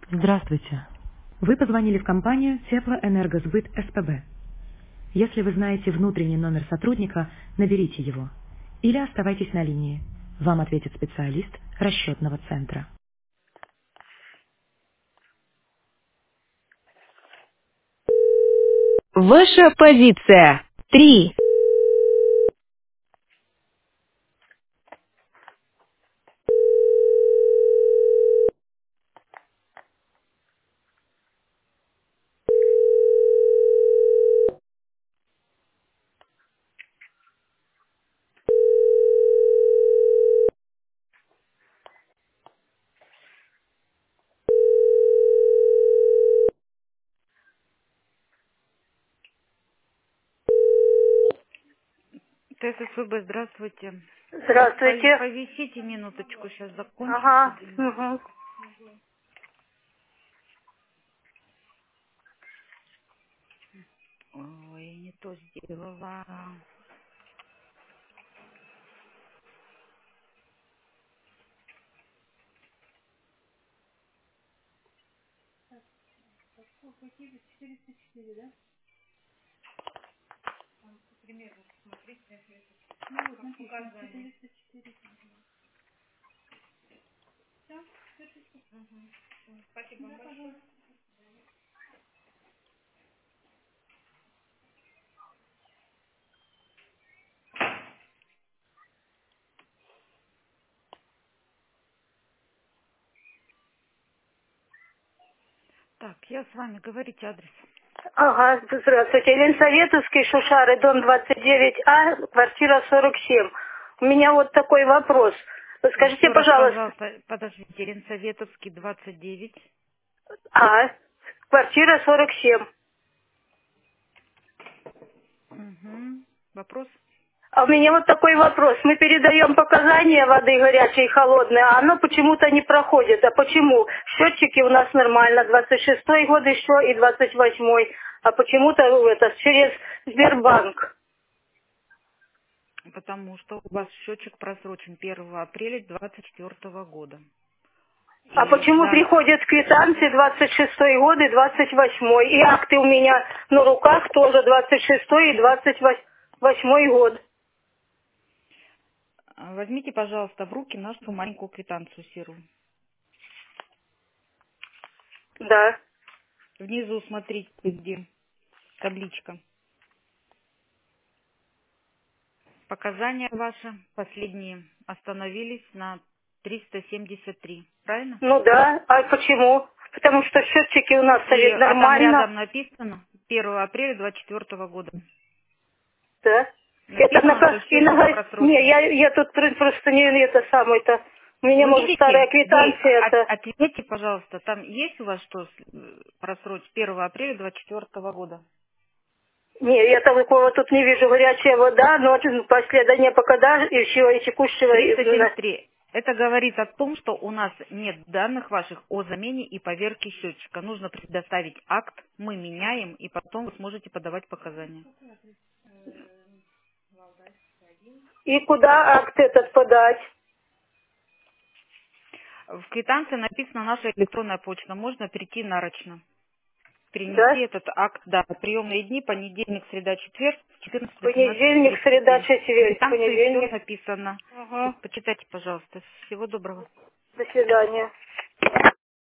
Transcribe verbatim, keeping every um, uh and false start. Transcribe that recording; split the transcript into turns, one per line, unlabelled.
Здравствуйте. Вы позвонили в компанию Теплоэнергосбыт СПБ. Если вы знаете внутренний номер сотрудника, наберите его. Или оставайтесь на линии. Вам ответит специалист расчетного центра.
Ваша позиция. Три.
ТССВБ, здравствуйте. Пов-
Здравствуйте.
Повисите минуточку, сейчас закончится.
Ага. Угу.
Ой, не то сделала. Так, я с вами, говорите адрес.
Ага, здравствуйте. Ленсоветовский, Шушары, дом двадцать девять А, квартира сорок семь. У меня вот такой вопрос. Скажите,
Еще раз,
пожалуйста,
пожалуйста, подождите, Ренсоветовский, двадцать девять.
А, квартира сорок семь.
Угу. Вопрос?
А у меня вот такой вопрос. Мы передаем показания воды горячей и холодной, а оно почему-то не проходит. А почему? Счетчики у нас нормально, двадцать шестой год еще и двадцать восьмой. А почему-то это через Сбербанк.
Потому что у вас счетчик просрочен первого апреля двадцать четвёртого года.
А
И в
почему
дан-
приходят квитанции двадцать шестой год и двадцать восьмой? И акты у меня на руках тоже двадцать шестой и двадцать восьмой год.
Возьмите, пожалуйста, в руки нашу маленькую квитанцию серую.
Да.
Внизу смотрите, где табличка. Показания ваши последние остановились на триста семьдесят три. Правильно?
Ну да. А почему? Потому что счетчики у нас
И,
стоят
а там
нормально.
рядом написано первого апреля двадцать четвёртого года.
Да. Это на,
Написано, что
ка- и на
счетчик
га- не,
просрочен.
я, я тут пр- просто не это самое-то. У меня,
Вы
может, старая
видите, вы
квитанция
от-
это.
ответьте, пожалуйста, там есть у вас что с- э, просрочить первого апреля двадцать четвёртого года?
Не, я такого тут не вижу. Горячая вода, но последование покада и всего и текущего.
триста
и-
семьдесят три. Это говорит о том, что у нас нет данных ваших о замене и поверке счетчика. Нужно предоставить акт, мы меняем, и потом вы сможете подавать показания.
И куда акт этот подать?
В квитанции написана наша электронная почта. Можно прийти нарочно. Перенести
Да?
этот акт, да, приемные дни, понедельник, среда, четверг, с четырнадцати до семнадцати
Понедельник, среда,
тридцати. В
четверг.
квитанции все
Понедельник.
написано.
Угу.
Почитайте, пожалуйста. Всего доброго.
До свидания.